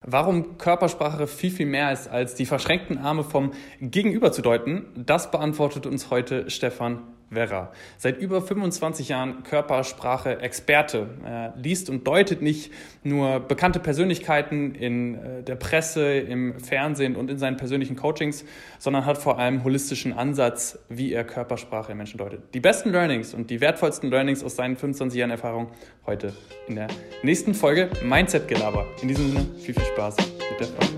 Warum Körpersprache viel, viel mehr ist, als die verschränkten Arme vom Gegenüber zu deuten, das beantwortet uns heute Stefan Werra. Seit über 25 Jahren Körpersprache-Experte. Er liest und deutet nicht nur bekannte Persönlichkeiten in der Presse, im Fernsehen und in seinen persönlichen Coachings, sondern hat vor allem holistischen Ansatz, wie er Körpersprache in Menschen deutet. Die besten Learnings und die wertvollsten Learnings aus seinen 25 Jahren Erfahrung heute in der nächsten Folge Mindset-Gelaber. In diesem Sinne, viel, viel Spaß mit der Folge.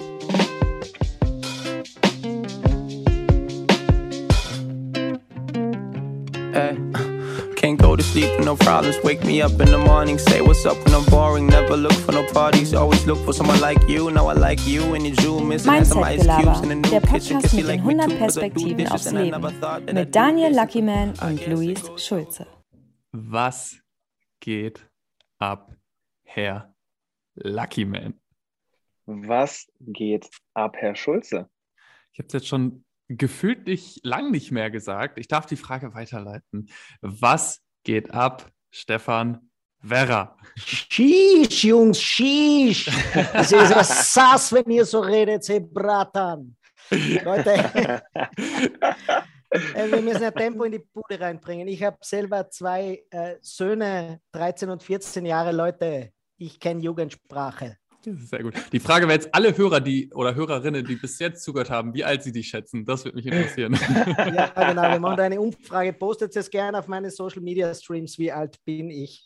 Can't go to sleep with no problems. Wake me up in the morning, say what's up when I'm boring. Never look for no parties, always look for someone like you. Now I like you and you zoom in some ice cubes in a new der kitchen. Podcast mit den 100 Perspektiven aufs Leben. Mit Daniel Luckyman und Luis Schulze. Was geht ab, Herr Luckyman? Was geht ab, Herr Schulze? Ich habe es jetzt schon gefühlt lang nicht mehr gesagt. Ich darf die Frage weiterleiten. Was geht ab, Stefan Werra? Sheesh, Jungs, sheesh. Das ist ja sass, wenn ihr so redet, hey Bratan. Leute, wir müssen ein Tempo in die Bude reinbringen. Ich habe selber zwei Söhne, 13 und 14 Jahre. Leute, ich kenne Jugendsprache. Sehr gut. Die Frage wäre jetzt alle Hörer oder Hörerinnen, die bis jetzt zugehört haben, wie alt sie dich schätzen. Das würde mich interessieren. Ja, genau. Wir machen da eine Umfrage. Postet es gerne auf meine Social-Media-Streams. Wie alt bin ich?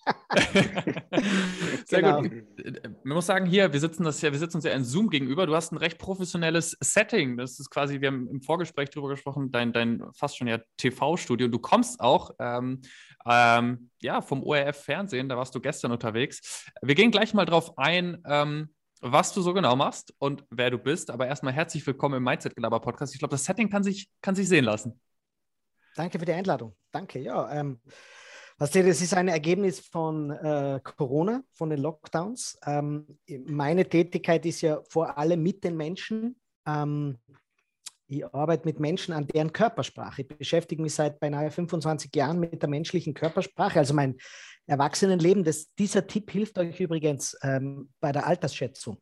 Sehr Genau. gut. Man muss sagen, wir sitzen uns ja in Zoom gegenüber. Du hast ein recht professionelles Setting. Das ist quasi, wir haben im Vorgespräch darüber gesprochen, dein fast schon ja TV-Studio. Du kommst auch vom ORF-Fernsehen, da warst du gestern unterwegs. Wir gehen gleich mal drauf ein, was du so genau machst und wer du bist. Aber erstmal herzlich willkommen im Mindset-Gelaber-Podcast. Ich glaube, das Setting kann sich sehen lassen. Danke für die Einladung. Danke, ja. Das ist ein Ergebnis von Corona, von den Lockdowns. Meine Tätigkeit ist ja vor allem mit den Menschen. Ich arbeite mit Menschen an deren Körpersprache. Ich beschäftige mich seit beinahe 25 Jahren mit der menschlichen Körpersprache, also mein Erwachsenenleben. Dieser Tipp hilft euch übrigens bei der Altersschätzung.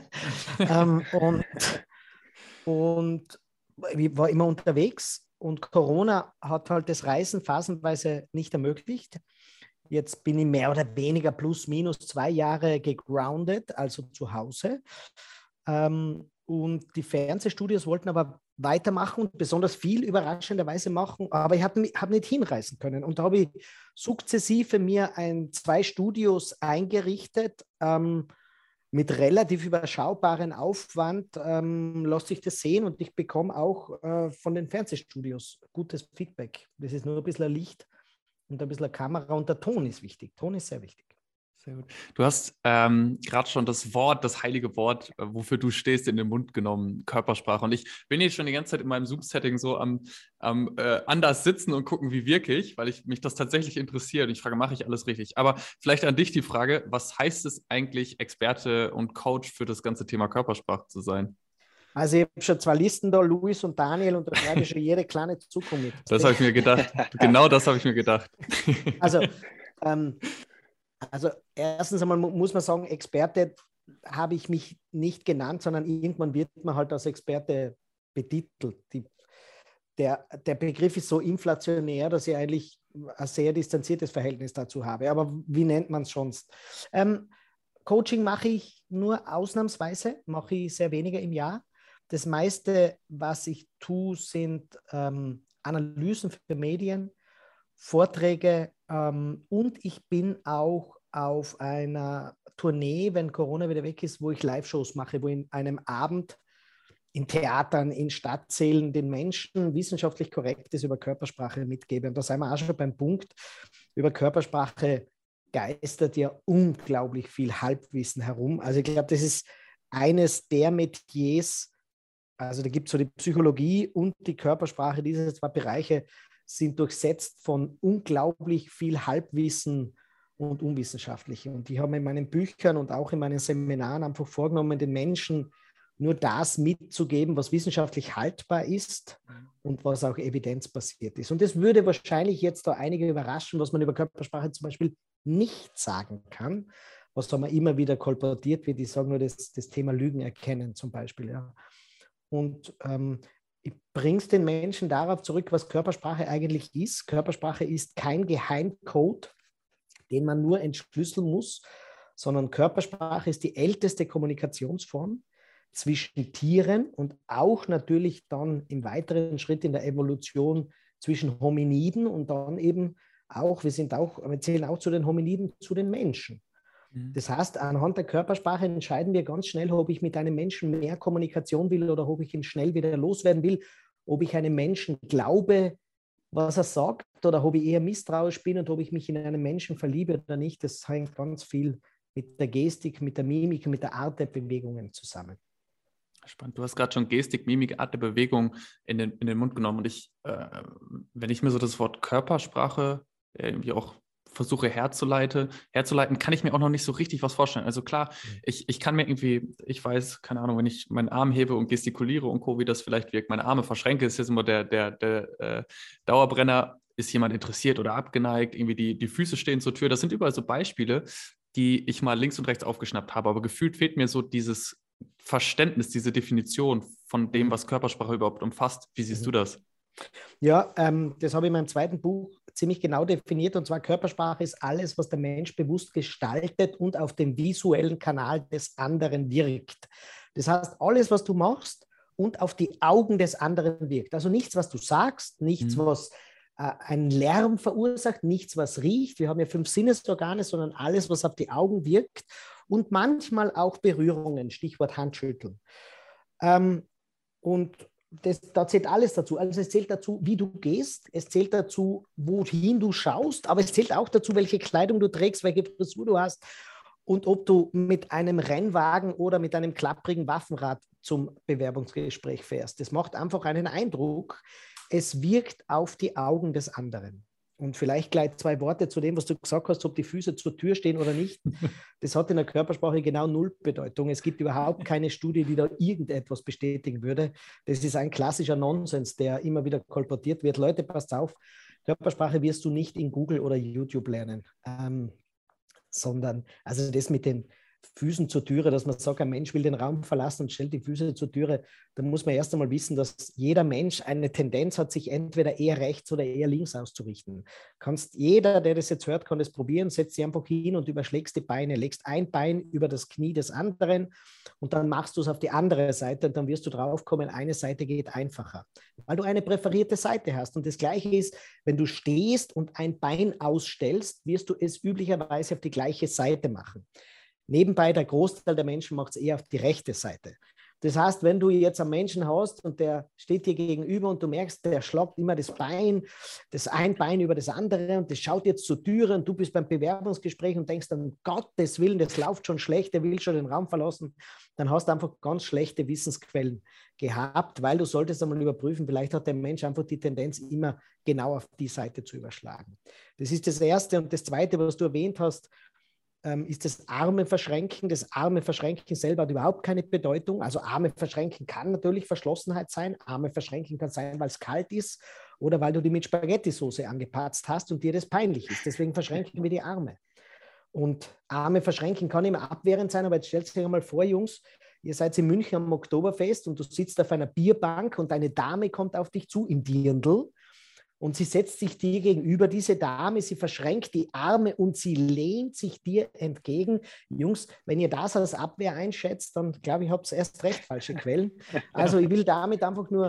Und ich war immer unterwegs und Corona hat halt das Reisen phasenweise nicht ermöglicht. Jetzt bin ich mehr oder weniger plus minus 2 Jahre gegroundet, also zu Hause. Und die Fernsehstudios wollten aber weitermachen und besonders viel überraschenderweise machen, aber ich hab nicht hinreisen können. Und da habe ich sukzessive mir 2 Studios eingerichtet, mit relativ überschaubaren Aufwand lässt sich das sehen und ich bekomme auch von den Fernsehstudios gutes Feedback. Das ist nur ein bisschen Licht und ein bisschen Kamera und der Ton ist wichtig. Ton ist sehr wichtig. Sehr gut. Du hast gerade schon das heilige Wort, wofür du stehst, in den Mund genommen, Körpersprache. Und ich bin hier schon die ganze Zeit in meinem Zoom-Setting so am anders sitzen und gucken, wie wirke ich, weil mich das tatsächlich interessiert. Und ich frage, mache ich alles richtig? Aber vielleicht an dich die Frage, was heißt es eigentlich, Experte und Coach für das ganze Thema Körpersprache zu sein? Also ich habe schon 2 Listen da, Luis und Daniel, und da schreibe ich schon jede kleine Zukunft mit. Das habe ich mir gedacht. Genau das habe ich mir gedacht. Also erstens einmal muss man sagen, Experte habe ich mich nicht genannt, sondern irgendwann wird man halt als Experte betitelt. Der Begriff ist so inflationär, dass ich eigentlich ein sehr distanziertes Verhältnis dazu habe. Aber wie nennt man es sonst? Coaching mache ich nur ausnahmsweise, mache ich sehr weniger im Jahr. Das meiste, was ich tue, sind Analysen für Medien, Vorträge und ich bin auch auf einer Tournee, wenn Corona wieder weg ist, wo ich Live-Shows mache, wo in einem Abend in Theatern, in Stadtsälen den Menschen wissenschaftlich Korrektes über Körpersprache mitgebe. Und da sind wir auch schon beim Punkt, über Körpersprache geistert ja unglaublich viel Halbwissen herum. Also ich glaube, das ist eines der Metiers, also da gibt es so die Psychologie und die Körpersprache, diese 2 Bereiche sind durchsetzt von unglaublich viel Halbwissen und Unwissenschaftlichem. Und ich habe in meinen Büchern und auch in meinen Seminaren einfach vorgenommen, den Menschen nur das mitzugeben, was wissenschaftlich haltbar ist und was auch evidenzbasiert ist. Und das würde wahrscheinlich jetzt da einige überraschen, was man über Körpersprache zum Beispiel nicht sagen kann, was haben wir immer wieder kolportiert wird. Ich sage nur das Thema Lügen erkennen zum Beispiel. Ja. Und ich bringe es den Menschen darauf zurück, was Körpersprache eigentlich ist. Körpersprache ist kein Geheimcode, den man nur entschlüsseln muss, sondern Körpersprache ist die älteste Kommunikationsform zwischen Tieren und auch natürlich dann im weiteren Schritt in der Evolution zwischen Hominiden und dann eben auch, wir zählen auch zu den Hominiden, zu den Menschen. Das heißt, anhand der Körpersprache entscheiden wir ganz schnell, ob ich mit einem Menschen mehr Kommunikation will oder ob ich ihn schnell wieder loswerden will, ob ich einem Menschen glaube, was er sagt, oder ob ich eher misstrauisch bin und ob ich mich in einen Menschen verliebe oder nicht. Das hängt ganz viel mit der Gestik, mit der Mimik, mit der Art der Bewegungen zusammen. Spannend. Du hast gerade schon Gestik, Mimik, Art der Bewegung in den Mund genommen. Und wenn ich mir so das Wort Körpersprache irgendwie auch versuche herzuleiten, kann ich mir auch noch nicht so richtig was vorstellen. Also klar, ich kann mir irgendwie, ich weiß, keine Ahnung, wenn ich meinen Arm hebe und gestikuliere und Co., wie das vielleicht wirkt, meine Arme verschränke, ist jetzt immer der Dauerbrenner, ist jemand interessiert oder abgeneigt, irgendwie die Füße stehen zur Tür. Das sind überall so Beispiele, die ich mal links und rechts aufgeschnappt habe, aber gefühlt fehlt mir so dieses Verständnis, diese Definition von dem, was Körpersprache überhaupt umfasst. Wie siehst du das? Ja, das habe ich in meinem zweiten Buch ziemlich genau definiert, und zwar Körpersprache ist alles, was der Mensch bewusst gestaltet und auf dem visuellen Kanal des anderen wirkt. Das heißt, alles, was du machst und auf die Augen des anderen wirkt. Also nichts, was du sagst, nichts, was einen Lärm verursacht, nichts, was riecht. Wir haben ja 5 Sinnesorgane, sondern alles, was auf die Augen wirkt und manchmal auch Berührungen, Stichwort Handschütteln. Und da zählt alles dazu. Also es zählt dazu, wie du gehst, es zählt dazu, wohin du schaust, aber es zählt auch dazu, welche Kleidung du trägst, welche Frisur du hast und ob du mit einem Rennwagen oder mit einem klapprigen Waffenrad zum Bewerbungsgespräch fährst. Das macht einfach einen Eindruck. Es wirkt auf die Augen des anderen. Und vielleicht gleich 2 Worte zu dem, was du gesagt hast, ob die Füße zur Tür stehen oder nicht. Das hat in der Körpersprache genau 0 Bedeutung. Es gibt überhaupt keine Studie, die da irgendetwas bestätigen würde. Das ist ein klassischer Nonsens, der immer wieder kolportiert wird. Leute, passt auf, Körpersprache wirst du nicht in Google oder YouTube lernen, sondern also das mit den Füßen zur Türe, dass man sagt, ein Mensch will den Raum verlassen und stellt die Füße zur Türe, dann muss man erst einmal wissen, dass jeder Mensch eine Tendenz hat, sich entweder eher rechts oder eher links auszurichten. Jeder, der das jetzt hört, kann das probieren, setzt sich einfach hin und überschlägst die Beine, legst ein Bein über das Knie des anderen und dann machst du es auf die andere Seite und dann wirst du drauf kommen, eine Seite geht einfacher, weil du eine präferierte Seite hast. Und das Gleiche ist, wenn du stehst und ein Bein ausstellst, wirst du es üblicherweise auf die gleiche Seite machen. Nebenbei, der Großteil der Menschen macht es eher auf die rechte Seite. Das heißt, wenn du jetzt einen Menschen hast und der steht dir gegenüber und du merkst, der schlagt immer das ein Bein über das andere und das schaut jetzt zur Türe und du bist beim Bewerbungsgespräch und denkst dann, um Gottes Willen, das läuft schon schlecht, der will schon den Raum verlassen, dann hast du einfach ganz schlechte Wissensquellen gehabt, weil du solltest einmal überprüfen, vielleicht hat der Mensch einfach die Tendenz, immer genau auf die Seite zu überschlagen. Das ist das Erste. Und das Zweite, was du erwähnt hast, ist das Arme verschränken. Das Arme verschränken selber hat überhaupt keine Bedeutung. Also Arme verschränken kann natürlich Verschlossenheit sein. Arme verschränken kann sein, weil es kalt ist oder weil du die mit Spaghetti-Soße angepatzt hast und dir das peinlich ist. Deswegen verschränken wir die Arme. Und Arme verschränken kann immer abwehrend sein, aber jetzt stellt euch einmal vor, Jungs, ihr seid in München am Oktoberfest und du sitzt auf einer Bierbank und eine Dame kommt auf dich zu im Dirndl. Und sie setzt sich dir gegenüber, diese Dame, sie verschränkt die Arme und sie lehnt sich dir entgegen. Jungs, wenn ihr das als Abwehr einschätzt, dann glaube ich, habt ihr erst recht falsche Quellen. Also ich will damit einfach nur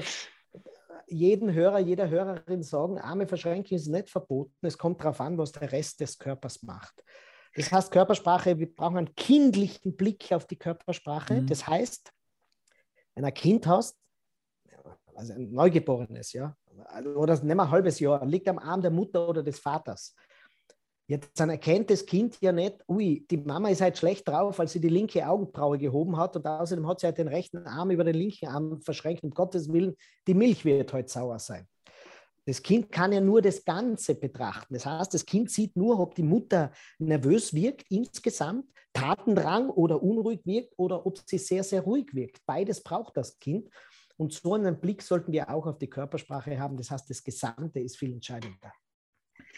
jeden Hörer, jeder Hörerin sagen, Arme verschränken ist nicht verboten. Es kommt darauf an, was der Rest des Körpers macht. Das heißt, Körpersprache, wir brauchen einen kindlichen Blick auf die Körpersprache. Das heißt, wenn du ein Kind hast, also ein Neugeborenes, ja, oder nehmen wir ein halbes Jahr, liegt am Arm der Mutter oder des Vaters. Jetzt dann erkennt das Kind ja nicht, ui, die Mama ist halt schlecht drauf, weil sie die linke Augenbraue gehoben hat und außerdem hat sie halt den rechten Arm über den linken Arm verschränkt. Um Gottes Willen, die Milch wird heute sauer sein. Das Kind kann ja nur das Ganze betrachten. Das heißt, das Kind sieht nur, ob die Mutter nervös wirkt insgesamt, Tatendrang oder unruhig wirkt oder ob sie sehr, sehr ruhig wirkt. Beides braucht das Kind. Und so einen Blick sollten wir auch auf die Körpersprache haben. Das heißt, das Gesamte ist viel entscheidender.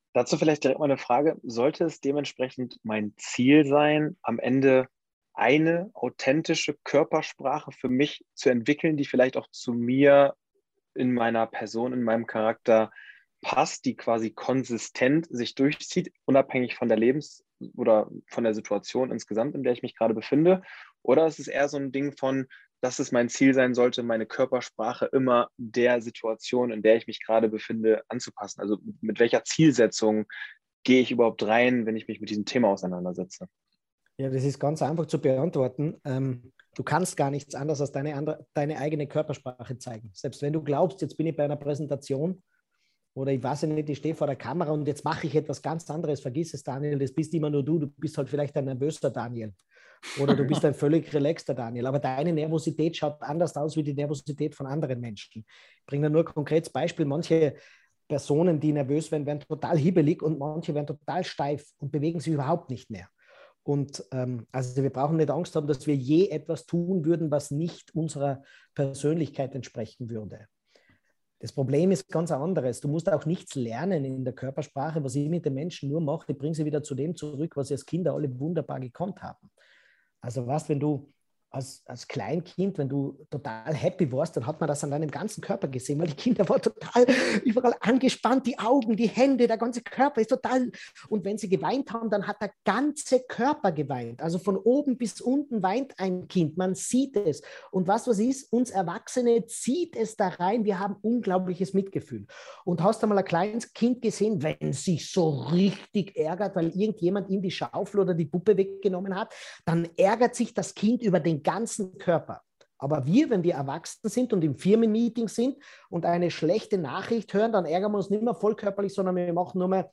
Dazu vielleicht direkt mal eine Frage. Sollte es dementsprechend mein Ziel sein, am Ende eine authentische Körpersprache für mich zu entwickeln, die vielleicht auch zu mir in meiner Person, in meinem Charakter passt, die quasi konsistent sich durchzieht, unabhängig von der oder von der Situation insgesamt, in der ich mich gerade befinde? Oder ist es eher so ein Ding von, dass es mein Ziel sein sollte, meine Körpersprache immer der Situation, in der ich mich gerade befinde, anzupassen? Also mit welcher Zielsetzung gehe ich überhaupt rein, wenn ich mich mit diesem Thema auseinandersetze? Ja, das ist ganz einfach zu beantworten. Du kannst gar nichts anderes als deine eigene Körpersprache zeigen. Selbst wenn du glaubst, jetzt bin ich bei einer Präsentation oder ich weiß nicht, ich stehe vor der Kamera und jetzt mache ich etwas ganz anderes, vergiss es, Daniel, das bist immer nur du bist halt vielleicht ein nervöser Daniel oder du bist ein völlig relaxter Daniel, aber deine Nervosität schaut anders aus wie die Nervosität von anderen Menschen. Ich bringe da nur ein konkretes Beispiel, manche Personen, die nervös werden total hibbelig und manche werden total steif und bewegen sich überhaupt nicht mehr. Und also wir brauchen nicht Angst haben, dass wir je etwas tun würden, was nicht unserer Persönlichkeit entsprechen würde. Das Problem ist ganz anderes. Du musst auch nichts lernen in der Körpersprache, was ich mit den Menschen nur mache. Ich bringe sie wieder zu dem zurück, was sie als Kinder alle wunderbar gekonnt haben. Also was, wenn du als Kleinkind, wenn du total happy warst, dann hat man das an deinem ganzen Körper gesehen, weil die Kinder waren total überall angespannt, die Augen, die Hände, der ganze Körper ist total, und wenn sie geweint haben, dann hat der ganze Körper geweint, also von oben bis unten weint ein Kind, man sieht es, und was ist, uns Erwachsene zieht es da rein, wir haben unglaubliches Mitgefühl. Und hast du mal ein kleines Kind gesehen, wenn es sich so richtig ärgert, weil irgendjemand ihm die Schaufel oder die Puppe weggenommen hat, dann ärgert sich das Kind über den ganzen Körper. Aber wir, wenn wir erwachsen sind und im Firmenmeeting sind und eine schlechte Nachricht hören, dann ärgern wir uns nicht mehr vollkörperlich, sondern wir machen nur mehr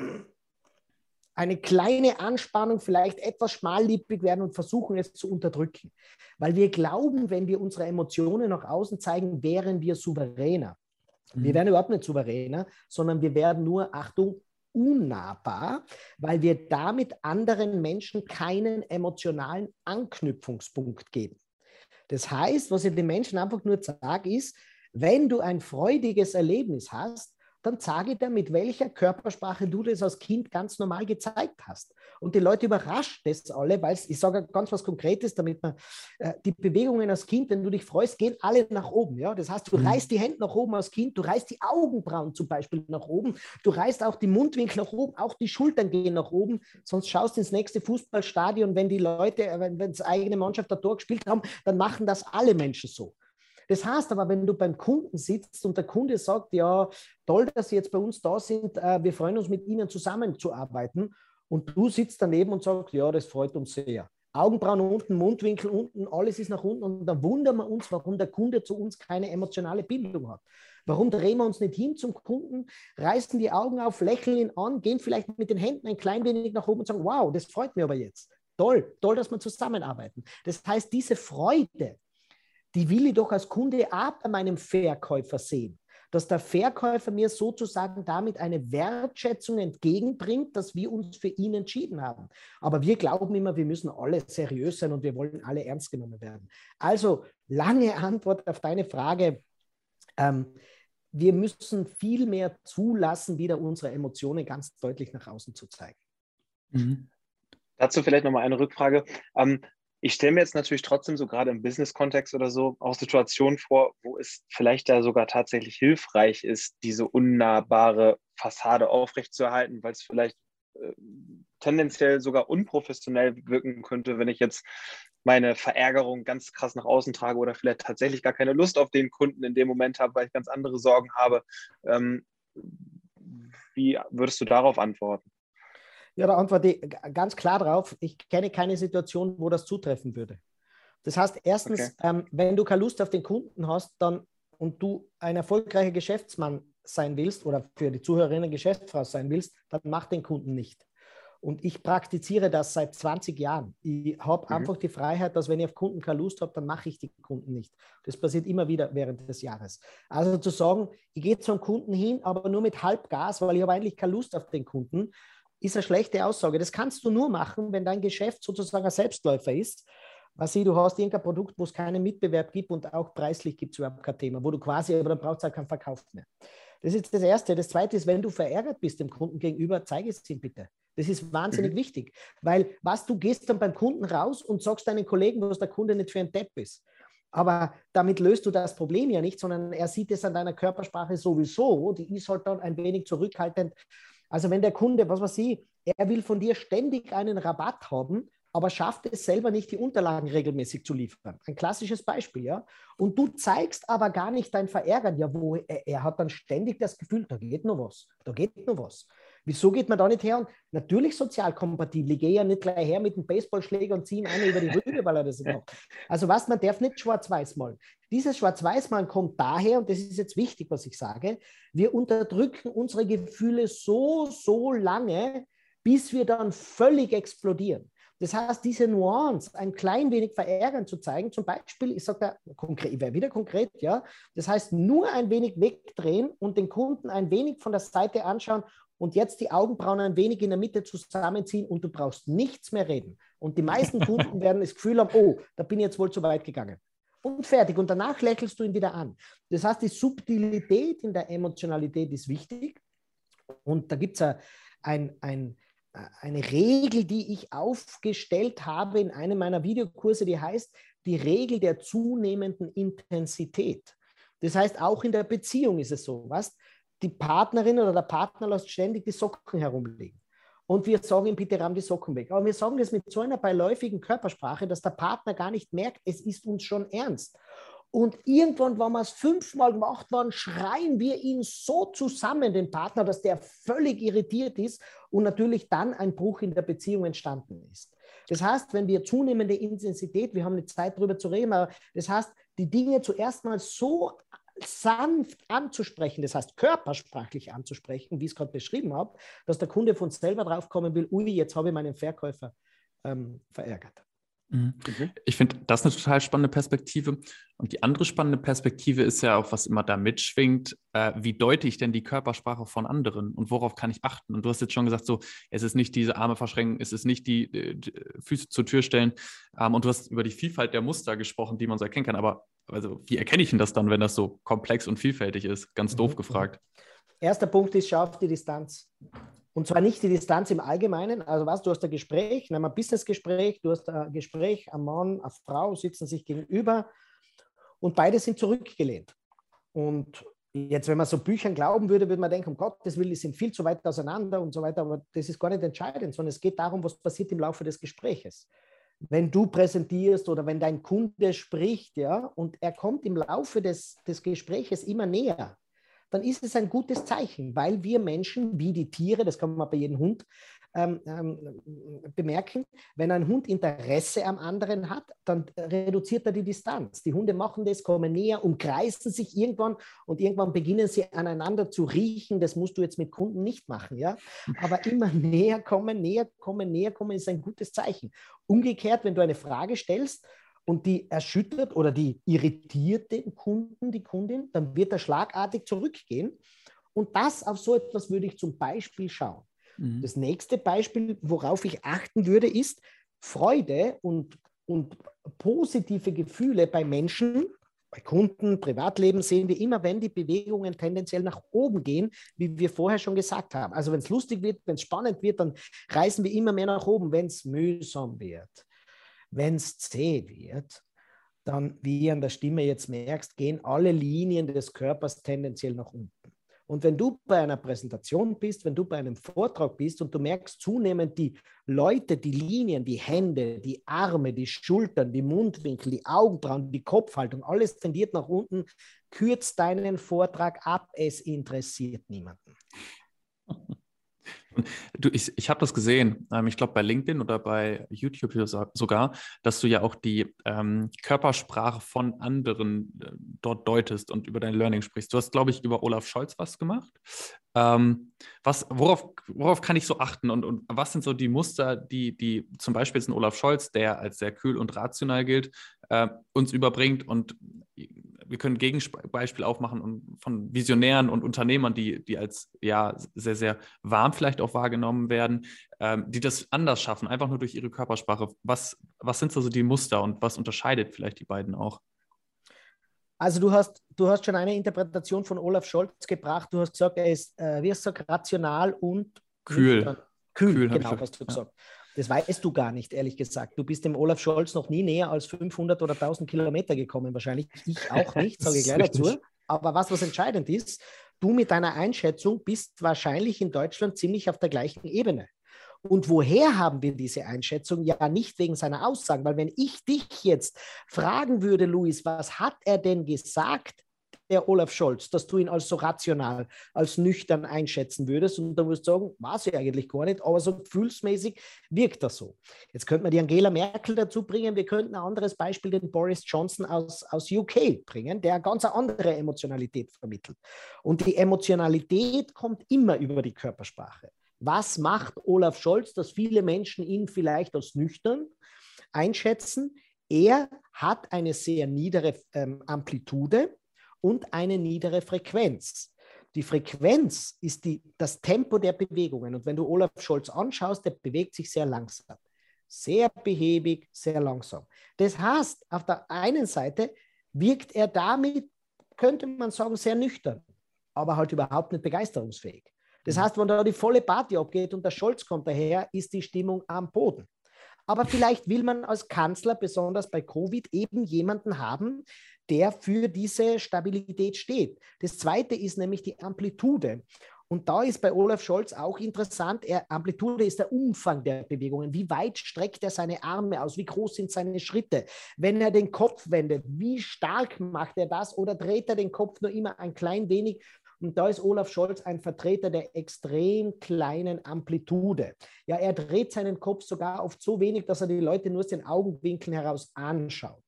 eine kleine Anspannung, vielleicht etwas schmallippig werden und versuchen es zu unterdrücken. Weil wir glauben, wenn wir unsere Emotionen nach außen zeigen, wären wir souveräner. Wir werden überhaupt nicht souveräner, sondern wir werden nur, Achtung, unnahbar, weil wir damit anderen Menschen keinen emotionalen Anknüpfungspunkt geben. Das heißt, was ich den Menschen einfach nur sage, ist, wenn du ein freudiges Erlebnis hast, dann sage dir, mit welcher Körpersprache du das als Kind ganz normal gezeigt hast. Und die Leute überrascht das alle, weil ich sage ganz was Konkretes, damit man die Bewegungen als Kind, wenn du dich freust, gehen alle nach oben. Ja? Das heißt, du reißt die Hände nach oben als Kind, du reißt die Augenbrauen zum Beispiel nach oben, du reißt auch die Mundwinkel nach oben, auch die Schultern gehen nach oben, sonst schaust du ins nächste Fußballstadion, wenn die Leute, wenn die eigene Mannschaft ein Tor gespielt haben, dann machen das alle Menschen so. Das heißt aber, wenn du beim Kunden sitzt und der Kunde sagt, ja, toll, dass Sie jetzt bei uns da sind, wir freuen uns, mit Ihnen zusammenzuarbeiten, und du sitzt daneben und sagst, ja, das freut uns sehr. Augenbrauen unten, Mundwinkel unten, alles ist nach unten, und dann wundern wir uns, warum der Kunde zu uns keine emotionale Bindung hat. Warum drehen wir uns nicht hin zum Kunden, reißen die Augen auf, lächeln ihn an, gehen vielleicht mit den Händen ein klein wenig nach oben und sagen, wow, das freut mich aber jetzt. Toll, dass wir zusammenarbeiten. Das heißt, diese Freude, die will ich doch als Kunde auch bei meinem Verkäufer sehen. Dass der Verkäufer mir sozusagen damit eine Wertschätzung entgegenbringt, dass wir uns für ihn entschieden haben. Aber wir glauben immer, wir müssen alle seriös sein und wir wollen alle ernst genommen werden. Also, lange Antwort auf deine Frage. Wir müssen viel mehr zulassen, wieder unsere Emotionen ganz deutlich nach außen zu zeigen. Dazu vielleicht nochmal eine Rückfrage. Ich stelle mir jetzt natürlich trotzdem so gerade im Business-Kontext oder so auch Situationen vor, wo es vielleicht ja sogar tatsächlich hilfreich ist, diese unnahbare Fassade aufrechtzuerhalten, weil es vielleicht tendenziell sogar unprofessionell wirken könnte, wenn ich jetzt meine Verärgerung ganz krass nach außen trage oder vielleicht tatsächlich gar keine Lust auf den Kunden in dem Moment habe, weil ich ganz andere Sorgen habe. Wie würdest du darauf antworten? Ja, da antworte ich ganz klar drauf. Ich kenne keine Situation, wo das zutreffen würde. Das heißt, erstens, wenn du keine Lust auf den Kunden hast und du ein erfolgreicher Geschäftsmann sein willst oder für die Zuhörerinnen Geschäftsfrau sein willst, dann mach den Kunden nicht. Und ich praktiziere das seit 20 Jahren. Ich habe einfach die Freiheit, dass wenn ich auf Kunden keine Lust habe, dann mache ich die Kunden nicht. Das passiert immer wieder während des Jahres. Also zu sagen, ich gehe zum Kunden hin, aber nur mit Halbgas, weil ich habe eigentlich keine Lust auf den Kunden, ist eine schlechte Aussage. Das kannst du nur machen, wenn dein Geschäft sozusagen ein Selbstläufer ist. Du hast irgendein Produkt, wo es keinen Mitbewerb gibt und auch preislich gibt es überhaupt kein Thema, wo du quasi, aber dann braucht es halt keinen Verkauf mehr. Das ist das Erste. Das Zweite ist, wenn du verärgert bist dem Kunden gegenüber, zeige es ihm bitte. Das ist wahnsinnig wichtig, weil du gehst dann beim Kunden raus und sagst deinen Kollegen, was der Kunde nicht für ein Depp ist. Aber damit löst du das Problem ja nicht, sondern er sieht es an deiner Körpersprache sowieso. Die ist halt dann ein wenig zurückhaltend. Also wenn der Kunde, was weiß ich, er will von dir ständig einen Rabatt haben, aber schafft es selber nicht, die Unterlagen regelmäßig zu liefern. Ein klassisches Beispiel, ja. Und du zeigst aber gar nicht dein Verärgern, ja, wo er hat dann ständig das Gefühl, da geht noch was, da geht noch was. Wieso geht man da nicht her? Und natürlich sozial kompatibel. Ich gehe ja nicht gleich her mit einem Baseballschläger und ziehe ihn einen über die Rübe, weil er das macht. Also was, man darf nicht schwarz-weiß malen. Dieses Schwarz-Weiß-Malen kommt daher, und das ist jetzt wichtig, was ich sage, wir unterdrücken unsere Gefühle so lange, bis wir dann völlig explodieren. Das heißt, diese Nuance, ein klein wenig verärgern zu zeigen, zum Beispiel, ich sage da konkret, ich wäre wieder konkret, ja, das heißt, nur ein wenig wegdrehen und den Kunden ein wenig von der Seite anschauen und jetzt die Augenbrauen ein wenig in der Mitte zusammenziehen und du brauchst nichts mehr reden. Und die meisten Kunden werden das Gefühl haben, oh, da bin ich jetzt wohl zu weit gegangen. Und fertig. Und danach lächelst du ihn wieder an. Das heißt, die Subtilität in der Emotionalität ist wichtig. Und da gibt es eine Regel, die ich aufgestellt habe in einem meiner Videokurse, die heißt die Regel der zunehmenden Intensität. Das heißt, auch in der Beziehung ist es so, was? Die Partnerin oder der Partner lässt ständig die Socken herumliegen. Und wir sagen ihm, bitte ramm die Socken weg. Aber wir sagen das mit so einer beiläufigen Körpersprache, dass der Partner gar nicht merkt, es ist uns schon ernst. Und irgendwann, wenn wir es 5-mal gemacht haben, schreien wir ihn so zusammen, den Partner, dass der völlig irritiert ist und natürlich dann ein Bruch in der Beziehung entstanden ist. Das heißt, wenn wir zunehmende Intensität, wir haben nicht Zeit darüber zu reden, aber das heißt, die Dinge zuerst mal so sanft anzusprechen, das heißt körpersprachlich anzusprechen, wie ich es gerade beschrieben habe, dass der Kunde von selber drauf kommen will, ui, jetzt habe ich meinen Verkäufer verärgert. Ich finde das eine total spannende Perspektive. Und die andere spannende Perspektive ist ja auch, was immer da mitschwingt, wie deute ich denn die Körpersprache von anderen und worauf kann ich achten? Und du hast jetzt schon gesagt, so, es ist nicht diese Arme verschränken, es ist nicht die Füße zur Tür stellen. Und du hast über die Vielfalt der Muster gesprochen, die man so erkennen kann. Aber also, wie erkenne ich denn das dann, wenn das so komplex und vielfältig ist? Ganz doof gefragt. Erster Punkt ist, schau auf die Distanz. Und zwar nicht die Distanz im Allgemeinen. Also was, du hast ein Gespräch, nehmen wir ein Businessgespräch, du hast ein Gespräch, ein Mann, eine Frau sitzen sich gegenüber und beide sind zurückgelehnt. Und jetzt, wenn man so Büchern glauben würde, würde man denken, um Gottes Willen, die sind viel zu weit auseinander und so weiter, aber das ist gar nicht entscheidend, sondern es geht darum, was passiert im Laufe des Gespräches. Wenn du präsentierst oder wenn dein Kunde spricht, ja, und er kommt im Laufe des Gespräches immer näher, dann ist es ein gutes Zeichen, weil wir Menschen, wie die Tiere, das kann man bei jedem Hund bemerken, wenn ein Hund Interesse am anderen hat, dann reduziert er die Distanz. Die Hunde machen das, kommen näher, umkreisen sich irgendwann und irgendwann beginnen sie aneinander zu riechen. Das musst du jetzt mit Kunden nicht machen, ja? Aber immer näher kommen ist ein gutes Zeichen. Umgekehrt, wenn du eine Frage stellst, und die erschüttert oder die irritiert den Kunden, die Kundin, dann wird er schlagartig zurückgehen. Und das auf so etwas würde ich zum Beispiel schauen. Das nächste Beispiel, worauf ich achten würde, ist Freude und positive Gefühle bei Menschen, bei Kunden, Privatleben sehen wir immer, wenn die Bewegungen tendenziell nach oben gehen, wie wir vorher schon gesagt haben. Also wenn es lustig wird, wenn es spannend wird, dann reißen wir immer mehr nach oben. Wenn es mühsam wird, wenn es zäh wird, dann, wie ihr an der Stimme jetzt merkst, gehen alle Linien des Körpers tendenziell nach unten. Und wenn du bei einer Präsentation bist, wenn du bei einem Vortrag bist und du merkst zunehmend die Leute, die Linien, die Hände, die Arme, die Schultern, die Mundwinkel, die Augenbrauen, die Kopfhaltung, alles tendiert nach unten, kürz deinen Vortrag ab, es interessiert niemanden. Du, ich habe das gesehen, ich glaube bei LinkedIn oder bei YouTube sogar, dass du ja auch die Körpersprache von anderen dort deutest und über dein Learning sprichst. Du hast, glaube ich, über Olaf Scholz was gemacht. Worauf kann ich so achten und was sind so die Muster, die zum Beispiel jetzt ein Olaf Scholz, der als sehr kühl und rational gilt, uns überbringt, und wir können Gegenbeispiel aufmachen von Visionären und Unternehmern, die als ja sehr, sehr warm vielleicht auch wahrgenommen werden, die das anders schaffen, einfach nur durch ihre Körpersprache. Was sind so die Muster und was unterscheidet vielleicht die beiden auch? Also du hast schon eine Interpretation von Olaf Scholz gebracht. Du hast gesagt, er ist, wie hast du gesagt, rational und Kühl. Kühl, genau, hast du gesagt. Das weißt du gar nicht, ehrlich gesagt. Du bist dem Olaf Scholz noch nie näher als 500 oder 1000 Kilometer gekommen, wahrscheinlich. Ich auch nicht, sage ich gleich dazu. Aber was entscheidend ist, du mit deiner Einschätzung bist wahrscheinlich in Deutschland ziemlich auf der gleichen Ebene. Und woher haben wir diese Einschätzung? Ja, nicht wegen seiner Aussagen, weil wenn ich dich jetzt fragen würde, Luis, was hat er denn gesagt, der Olaf Scholz, dass du ihn als so rational, als nüchtern einschätzen würdest und dann würdest du sagen, war sie eigentlich gar nicht, aber so gefühlsmäßig wirkt das so. Jetzt könnte man die Angela Merkel dazu bringen, wir könnten ein anderes Beispiel, den Boris Johnson aus UK bringen, der eine ganz andere Emotionalität vermittelt. Und die Emotionalität kommt immer über die Körpersprache. Was macht Olaf Scholz, dass viele Menschen ihn vielleicht als nüchtern einschätzen? Er hat eine sehr niedere Amplitude und eine niedere Frequenz. Die Frequenz ist das Tempo der Bewegungen. Und wenn du Olaf Scholz anschaust, der bewegt sich sehr langsam. Sehr behäbig, sehr langsam. Das heißt, auf der einen Seite wirkt er damit, könnte man sagen, sehr nüchtern, aber halt überhaupt nicht begeisterungsfähig. Das heißt, wenn da die volle Party abgeht und der Scholz kommt daher, ist die Stimmung am Boden. Aber vielleicht will man als Kanzler, besonders bei Covid, eben jemanden haben, der für diese Stabilität steht. Das Zweite ist nämlich die Amplitude. Und da ist bei Olaf Scholz auch interessant, Amplitude ist der Umfang der Bewegungen. Wie weit streckt er seine Arme aus? Wie groß sind seine Schritte? Wenn er den Kopf wendet, wie stark macht er das? Oder dreht er den Kopf nur immer ein klein wenig? Und da ist Olaf Scholz ein Vertreter der extrem kleinen Amplitude. Ja, er dreht seinen Kopf sogar oft so wenig, dass er die Leute nur aus den Augenwinkeln heraus anschaut.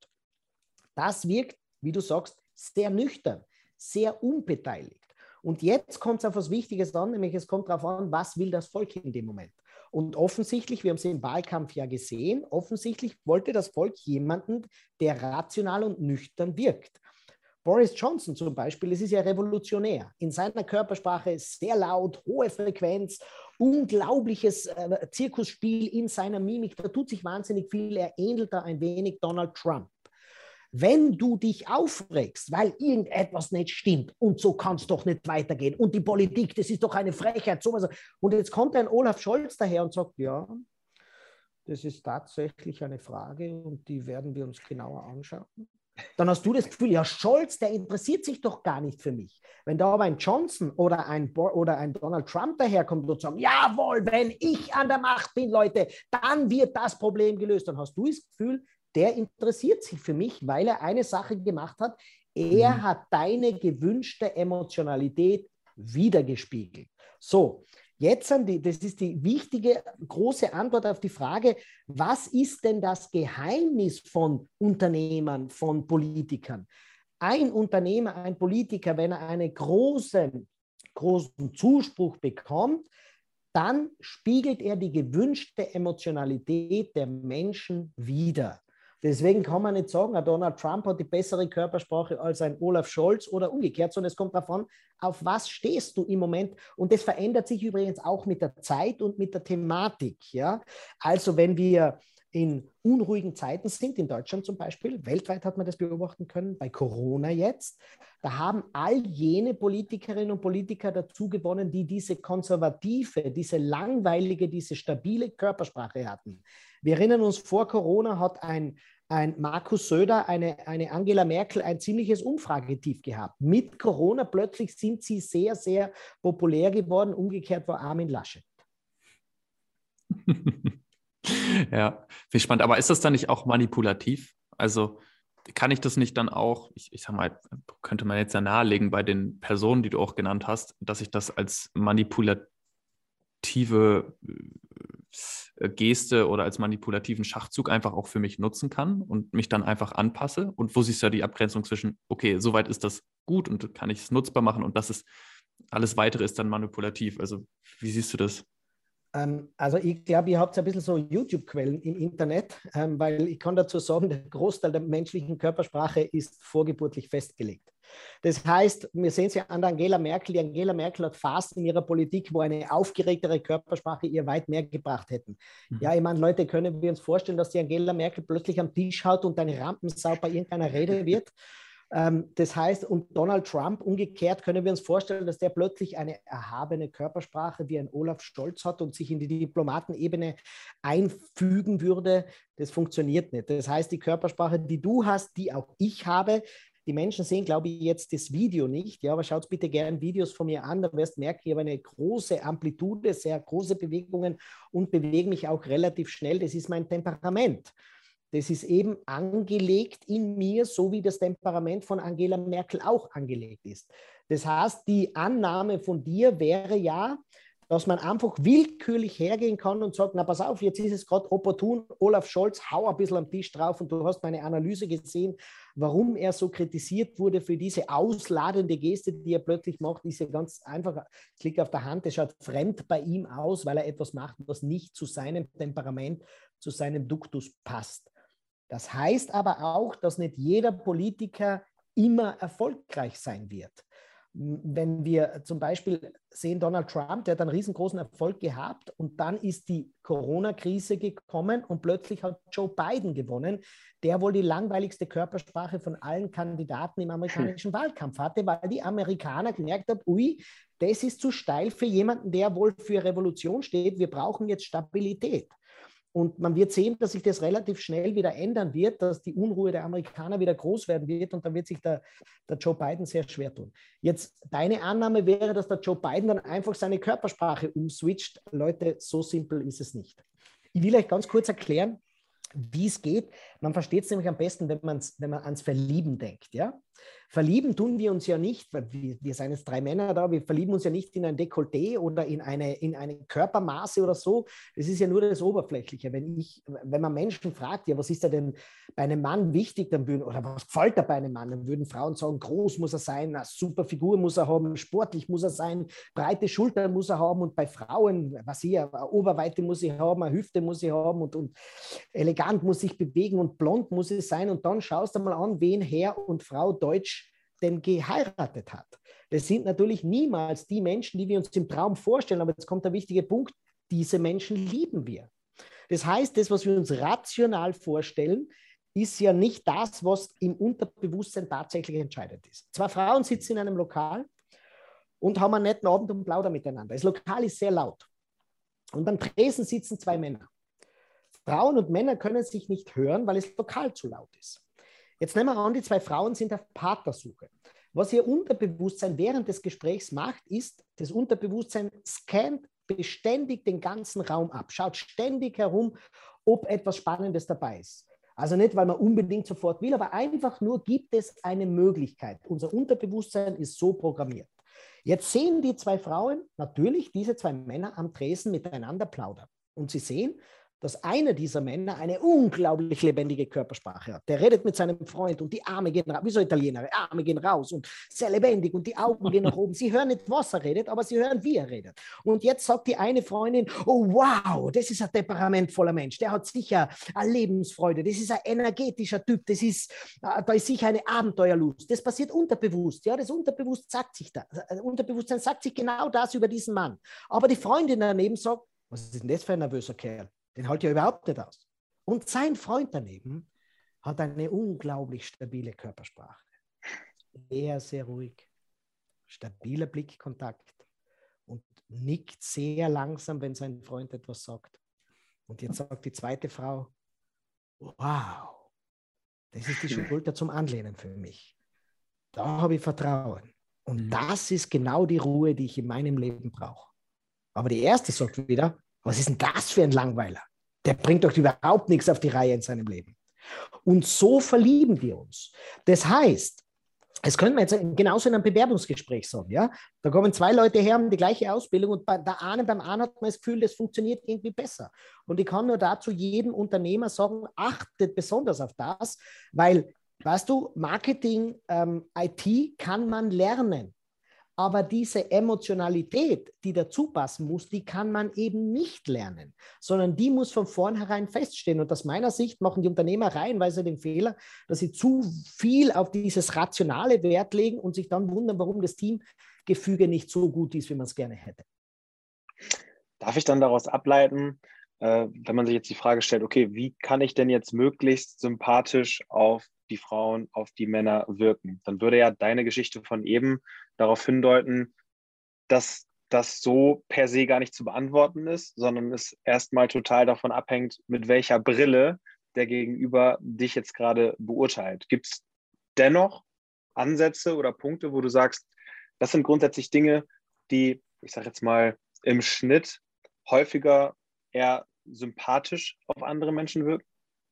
Das wirkt, wie du sagst, sehr nüchtern, sehr unbeteiligt. Und jetzt kommt es auf was Wichtiges an, nämlich es kommt darauf an, was will das Volk in dem Moment. Und offensichtlich, wir haben es im Wahlkampf ja gesehen, offensichtlich wollte das Volk jemanden, der rational und nüchtern wirkt. Boris Johnson zum Beispiel, es ist ja revolutionär. In seiner Körpersprache sehr laut, hohe Frequenz, unglaubliches Zirkusspiel in seiner Mimik. Da tut sich wahnsinnig viel. Er ähnelt da ein wenig Donald Trump. Wenn du dich aufregst, weil irgendetwas nicht stimmt und so kann es doch nicht weitergehen und die Politik, das ist doch eine Frechheit, sowas. Und jetzt kommt ein Olaf Scholz daher und sagt, ja, das ist tatsächlich eine Frage und die werden wir uns genauer anschauen. Dann hast du das Gefühl, ja, Scholz, der interessiert sich doch gar nicht für mich. Wenn da aber ein Johnson oder ein Donald Trump daherkommt und sagt, jawohl, wenn ich an der Macht bin, Leute, dann wird das Problem gelöst. Dann hast du das Gefühl, der interessiert sich für mich, weil er eine Sache gemacht hat. Er hat deine gewünschte Emotionalität wiedergespiegelt. So, jetzt das ist die wichtige, große Antwort auf die Frage, was ist denn das Geheimnis von Unternehmern, von Politikern? Ein Unternehmer, ein Politiker, wenn er einen großen Zuspruch bekommt, dann spiegelt er die gewünschte Emotionalität der Menschen wider. Deswegen kann man nicht sagen, ein Donald Trump hat die bessere Körpersprache als ein Olaf Scholz oder umgekehrt, sondern es kommt darauf an, auf was stehst du im Moment. Und das verändert sich übrigens auch mit der Zeit und mit der Thematik. Ja? Also wenn wir in unruhigen Zeiten sind, in Deutschland zum Beispiel, weltweit hat man das beobachten können, bei Corona jetzt, da haben all jene Politikerinnen und Politiker dazu gewonnen, die diese konservative, diese langweilige, diese stabile Körpersprache hatten. Wir erinnern uns, vor Corona hat ein Markus Söder, eine Angela Merkel ein ziemliches Umfragetief gehabt. Mit Corona plötzlich sind sie sehr, sehr populär geworden. Umgekehrt war Armin Laschet. Ja, finde ich spannend. Aber ist das dann nicht auch manipulativ? Also kann ich das nicht dann auch, ich sag mal, könnte man jetzt ja nahelegen bei den Personen, die du auch genannt hast, dass ich das als manipulative Geste oder als manipulativen Schachzug einfach auch für mich nutzen kann und mich dann einfach anpasse? Und wo siehst du ja die Abgrenzung zwischen, okay, soweit ist das gut und kann ich es nutzbar machen und das ist, alles Weitere ist dann manipulativ. Also wie siehst du das? Also ich glaube, ihr habt ein bisschen so YouTube-Quellen im Internet, weil ich kann dazu sagen, der Großteil der menschlichen Körpersprache ist vorgeburtlich festgelegt. Das heißt, wir sehen es ja an der Angela Merkel. Die Angela Merkel hat Phasen in ihrer Politik, wo eine aufgeregtere Körpersprache ihr weit mehr gebracht hätten. Ja, ich meine, Leute, können wir uns vorstellen, dass die Angela Merkel plötzlich am Tisch haut und eine Rampensau bei irgendeiner Rede wird? Das heißt, und Donald Trump, umgekehrt können wir uns vorstellen, dass der plötzlich eine erhabene Körpersprache wie ein Olaf Scholz hat und sich in die Diplomatenebene einfügen würde. Das funktioniert nicht. Das heißt, die Körpersprache, die du hast, die auch ich habe, die Menschen sehen, glaube ich, jetzt das Video nicht, ja, aber schaut bitte gerne Videos von mir an, da wirst du merken, ich habe eine große Amplitude, sehr große Bewegungen und bewege mich auch relativ schnell. Das ist mein Temperament. Das ist eben angelegt in mir, so wie das Temperament von Angela Merkel auch angelegt ist. Das heißt, die Annahme von dir wäre ja, dass man einfach willkürlich hergehen kann und sagt, na pass auf, jetzt ist es gerade opportun, Olaf Scholz, hau ein bisschen am Tisch drauf und du hast meine Analyse gesehen, warum er so kritisiert wurde für diese ausladende Geste, die er plötzlich macht, ist ja ganz einfach, es liegt auf der Hand, es schaut fremd bei ihm aus, weil er etwas macht, was nicht zu seinem Temperament, zu seinem Duktus passt. Das heißt aber auch, dass nicht jeder Politiker immer erfolgreich sein wird. Wenn wir zum Beispiel sehen, Donald Trump, der hat einen riesengroßen Erfolg gehabt und dann ist die Corona-Krise gekommen und plötzlich hat Joe Biden gewonnen, der wohl die langweiligste Körpersprache von allen Kandidaten im amerikanischen Wahlkampf hatte, weil die Amerikaner gemerkt haben, ui, das ist zu steil für jemanden, der wohl für Revolution steht, wir brauchen jetzt Stabilität. Und man wird sehen, dass sich das relativ schnell wieder ändern wird, dass die Unruhe der Amerikaner wieder groß werden wird und dann wird sich der Joe Biden sehr schwer tun. Jetzt, deine Annahme wäre, dass der Joe Biden dann einfach seine Körpersprache umswitcht. Leute, so simpel ist es nicht. Ich will euch ganz kurz erklären, wie es geht. Man versteht es nämlich am besten, wenn man ans Verlieben denkt. Ja? Verlieben tun wir uns ja nicht, weil wir seien jetzt 3 Männer da, wir verlieben uns ja nicht in ein Dekolleté oder in eine Körpermaße oder so. Das ist ja nur das Oberflächliche. Wenn man Menschen fragt, ja, was ist da denn bei einem Mann wichtig, oder was gefällt da bei einem Mann, dann würden Frauen sagen, groß muss er sein, eine super Figur muss er haben, sportlich muss er sein, breite Schultern muss er haben und bei Frauen, eine Oberweite muss sie haben, eine Hüfte muss sie haben und elegant muss sich bewegen und blond muss es sein und dann schaust du mal an, wen Herr und Frau Deutsch denn geheiratet hat. Das sind natürlich niemals die Menschen, die wir uns im Traum vorstellen, aber jetzt kommt der wichtige Punkt, diese Menschen lieben wir. Das heißt, das, was wir uns rational vorstellen, ist ja nicht das, was im Unterbewusstsein tatsächlich entscheidend ist. 2 Frauen sitzen in einem Lokal und haben einen netten Abend und plaudern miteinander. Das Lokal ist sehr laut. Und am Tresen sitzen 2 Männer. Frauen und Männer können sich nicht hören, weil das Lokal zu laut ist. Jetzt nehmen wir an, die 2 Frauen sind auf Partnersuche. Was ihr Unterbewusstsein während des Gesprächs macht, ist, das Unterbewusstsein scannt beständig den ganzen Raum ab, schaut ständig herum, ob etwas Spannendes dabei ist. Also nicht, weil man unbedingt sofort will, aber einfach nur gibt es eine Möglichkeit. Unser Unterbewusstsein ist so programmiert. Jetzt sehen die 2 Frauen natürlich diese 2 Männer am Tresen miteinander plaudern. Und sie sehen, dass einer dieser Männer eine unglaublich lebendige Körpersprache hat. Der redet mit seinem Freund und die Arme gehen raus, wie so Italiener, Arme gehen raus und sehr lebendig und die Augen gehen nach oben. Sie hören nicht, was er redet, aber sie hören, wie er redet. Und jetzt sagt die eine Freundin, oh wow, das ist ein temperamentvoller Mensch, der hat sicher eine Lebensfreude, das ist ein energetischer Typ, da ist sicher eine Abenteuerlust. Das passiert unterbewusst, ja, das Unterbewusstsein sagt sich genau das über diesen Mann. Aber die Freundin daneben sagt, was ist denn das für ein nervöser Kerl? Den hält ja überhaupt nicht aus. Und sein Freund daneben hat eine unglaublich stabile Körpersprache. Sehr, sehr ruhig. Stabiler Blickkontakt. Und nickt sehr langsam, wenn sein Freund etwas sagt. Und jetzt sagt die zweite Frau, wow, das ist die Schulter zum Anlehnen für mich. Da habe ich Vertrauen. Und das ist genau die Ruhe, die ich in meinem Leben brauche. Aber die erste sagt wieder, was ist denn das für ein Langweiler? Der bringt doch überhaupt nichts auf die Reihe in seinem Leben. Und so verlieben wir uns. Das heißt, das können wir jetzt genauso in einem Bewerbungsgespräch sagen. Ja? Da kommen 2 Leute her, haben die gleiche Ausbildung und beim einen hat man das Gefühl, das funktioniert irgendwie besser. Und ich kann nur dazu jedem Unternehmer sagen, achtet besonders auf das, weil, weißt du, Marketing, IT kann man lernen. Aber diese Emotionalität, die dazu passen muss, die kann man eben nicht lernen, sondern die muss von vornherein feststehen. Und aus meiner Sicht machen die Unternehmer reihenweise den Fehler, dass sie zu viel auf dieses rationale Wert legen und sich dann wundern, warum das Teamgefüge nicht so gut ist, wie man es gerne hätte. Darf ich dann daraus ableiten, wenn man sich jetzt die Frage stellt, okay, wie kann ich denn jetzt möglichst sympathisch auf die Frauen auf die Männer wirken. Dann würde ja deine Geschichte von eben darauf hindeuten, dass das so per se gar nicht zu beantworten ist, sondern es erstmal total davon abhängt, mit welcher Brille der Gegenüber dich jetzt gerade beurteilt. Gibt es dennoch Ansätze oder Punkte, wo du sagst, das sind grundsätzlich Dinge, die, ich sage jetzt mal, im Schnitt häufiger eher sympathisch auf andere Menschen wirken?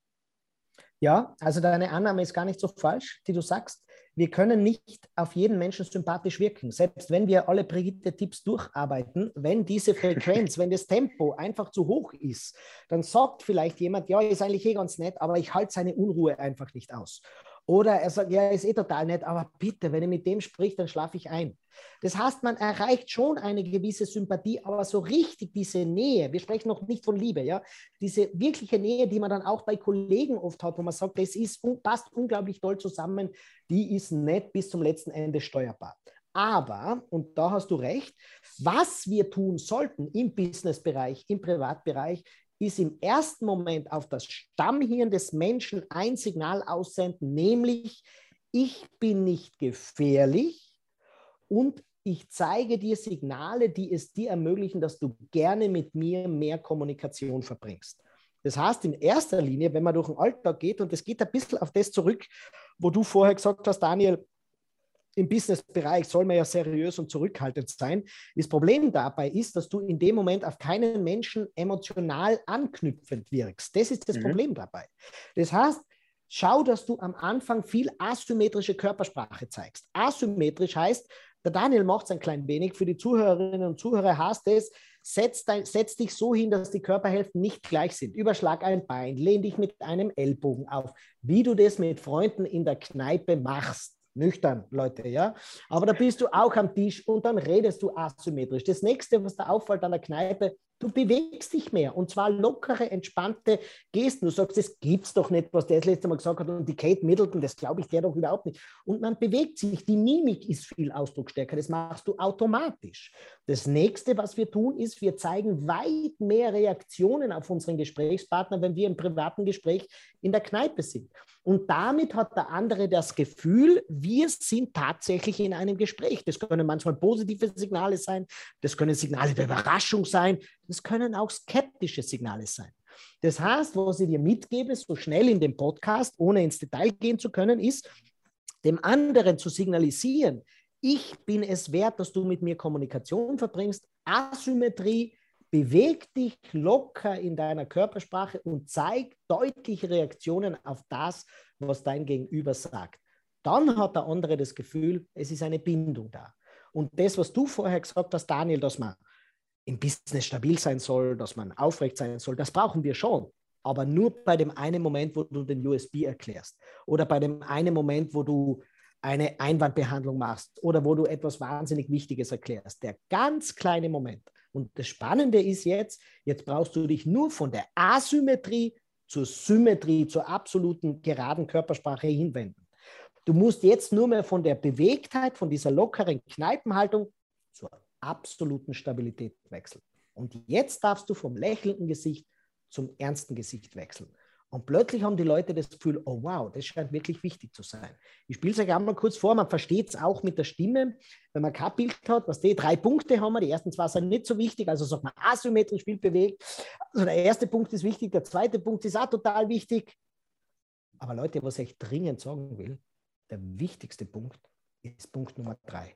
Ja, also deine Annahme ist gar nicht so falsch, die du sagst. Wir können nicht auf jeden Menschen sympathisch wirken. Selbst wenn wir alle Brigitte-Tipps durcharbeiten, wenn diese Frequenz, wenn das Tempo einfach zu hoch ist, dann sagt vielleicht jemand, ja, ist eigentlich ganz nett, aber ich halte seine Unruhe einfach nicht aus. Oder er sagt, ja, ist total nett, aber bitte, wenn er mit dem spricht, dann schlafe ich ein. Das heißt, man erreicht schon eine gewisse Sympathie, aber so richtig diese Nähe, wir sprechen noch nicht von Liebe, ja, diese wirkliche Nähe, die man dann auch bei Kollegen oft hat, wo man sagt, das passt unglaublich toll zusammen, die ist nicht bis zum letzten Ende steuerbar. Aber, und da hast du recht, was wir tun sollten im Businessbereich, im Privatbereich, ist im ersten Moment auf das Stammhirn des Menschen ein Signal aussenden, nämlich ich bin nicht gefährlich und ich zeige dir Signale, die es dir ermöglichen, dass du gerne mit mir mehr Kommunikation verbringst. Das heißt, in erster Linie, wenn man durch den Alltag geht, und es geht ein bisschen auf das zurück, wo du vorher gesagt hast, Daniel, im Businessbereich soll man ja seriös und zurückhaltend sein. Das Problem dabei ist, dass du in dem Moment auf keinen Menschen emotional anknüpfend wirkst. Das ist das Problem dabei. Das heißt, schau, dass du am Anfang viel asymmetrische Körpersprache zeigst. Asymmetrisch heißt, der Daniel macht es ein klein wenig, für die Zuhörerinnen und Zuhörer heißt es, setz dich so hin, dass die Körperhälften nicht gleich sind. Überschlag ein Bein, lehn dich mit einem Ellbogen auf, wie du das mit Freunden in der Kneipe machst. Nüchtern, Leute, ja. Aber da bist du auch am Tisch und dann redest du asymmetrisch. Das nächste, was da auffällt an der Kneipe, du bewegst dich mehr und zwar lockere, entspannte Gesten. Du sagst, das gibt's doch nicht, was der das letzte Mal gesagt hat und die Kate Middleton, das glaube ich der doch überhaupt nicht. Und man bewegt sich, die Mimik ist viel ausdrucksstärker, das machst du automatisch. Das nächste, was wir tun, ist, wir zeigen weit mehr Reaktionen auf unseren Gesprächspartner, wenn wir im privaten Gespräch in der Kneipe sind. Und damit hat der andere das Gefühl, wir sind tatsächlich in einem Gespräch. Das können manchmal positive Signale sein, das können Signale der Überraschung sein, das können auch skeptische Signale sein. Das heißt, was ich dir mitgebe, so schnell in dem Podcast, ohne ins Detail gehen zu können, ist, dem anderen zu signalisieren, ich bin es wert, dass du mit mir Kommunikation verbringst, Asymmetrie, beweg dich locker in deiner Körpersprache und zeig deutliche Reaktionen auf das, was dein Gegenüber sagt. Dann hat der andere das Gefühl, es ist eine Bindung da. Und das, was du vorher gesagt hast, Daniel, dass man im Business stabil sein soll, dass man aufrecht sein soll, das brauchen wir schon. Aber nur bei dem einen Moment, wo du den USB erklärst oder bei dem einen Moment, wo du eine Einwandbehandlung machst oder wo du etwas wahnsinnig Wichtiges erklärst. Der ganz kleine Moment. Und das Spannende ist jetzt brauchst du dich nur von der Asymmetrie zur Symmetrie, zur absoluten geraden Körpersprache hinwenden. Du musst jetzt nur mehr von der Bewegtheit, von dieser lockeren Kneipenhaltung zur absoluten Stabilität wechseln. Und jetzt darfst du vom lächelnden Gesicht zum ernsten Gesicht wechseln. Und plötzlich haben die Leute das Gefühl, oh wow, das scheint wirklich wichtig zu sein. Ich spiele es euch einmal kurz vor, man versteht es auch mit der Stimme, wenn man kein Bild hat, was die 3 Punkte haben wir, die ersten 2 sind nicht so wichtig, also sagt man asymmetrisch, viel bewegt. Also der erste Punkt ist wichtig, der zweite Punkt ist auch total wichtig. Aber Leute, was ich dringend sagen will, der wichtigste Punkt ist Punkt Nummer 3.